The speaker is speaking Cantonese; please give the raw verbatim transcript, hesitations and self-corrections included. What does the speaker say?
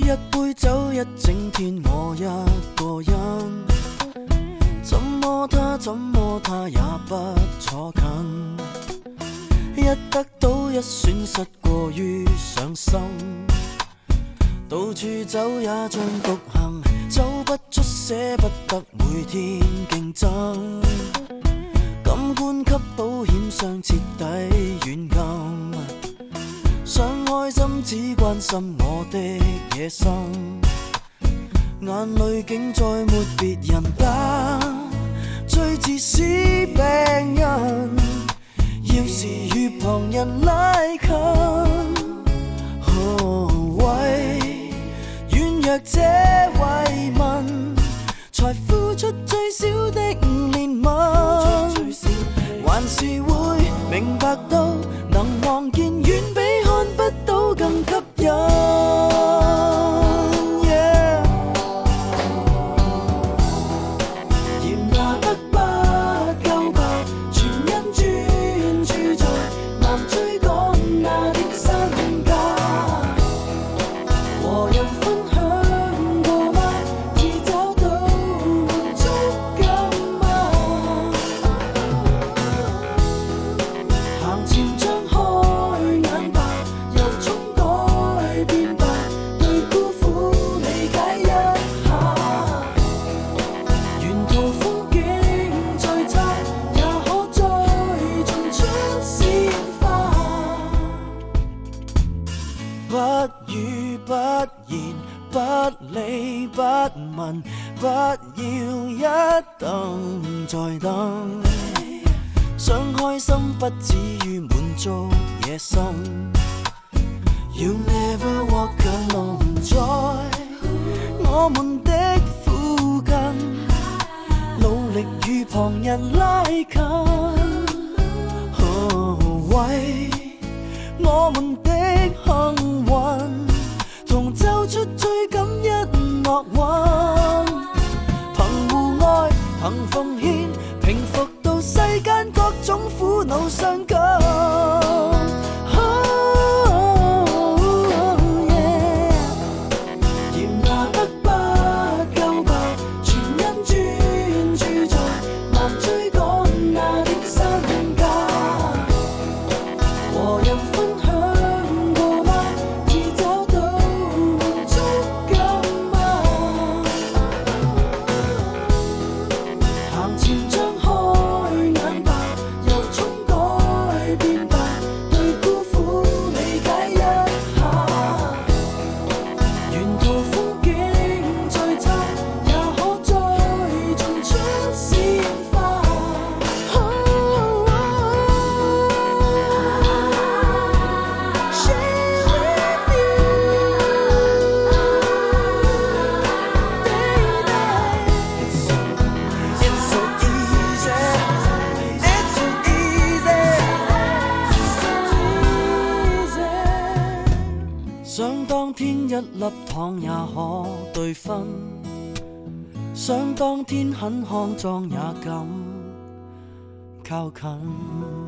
一杯酒一整天我一個人，怎麼他怎麼他也不坐近，一得到一損失過於上心，到處走也將獨行，走不出捨不得每天競爭，感官給保險箱徹底軟禁，想開心只關心我的野心，眼淚竟再沒別人打，最自私病人，要是與旁人拉近，何謂軟弱這慰問，才付出最少的憐憫，還是會明白到能望見遠比看不到更吸引。Yeah. 嫌拿得不夠白，全因專注在忙追趕那的身價，和人分享過嗎？只找到滿足感嗎？行前張開眼吧，由衷改變吧，對孤苦理解一下，沿途風景再差，也可再種出鮮花。不語不言，不理不問，不要一等再等，想開心不止於滿足野心。You never walk alone 在我們的附近，努力與旁人拉近，何謂我們的幸運，同奏出最感一樂韻，憑互愛憑奉獻，平復到世間各種苦惱傷感。想當天一粒糖也可對分，想當天很康莊也敢靠近。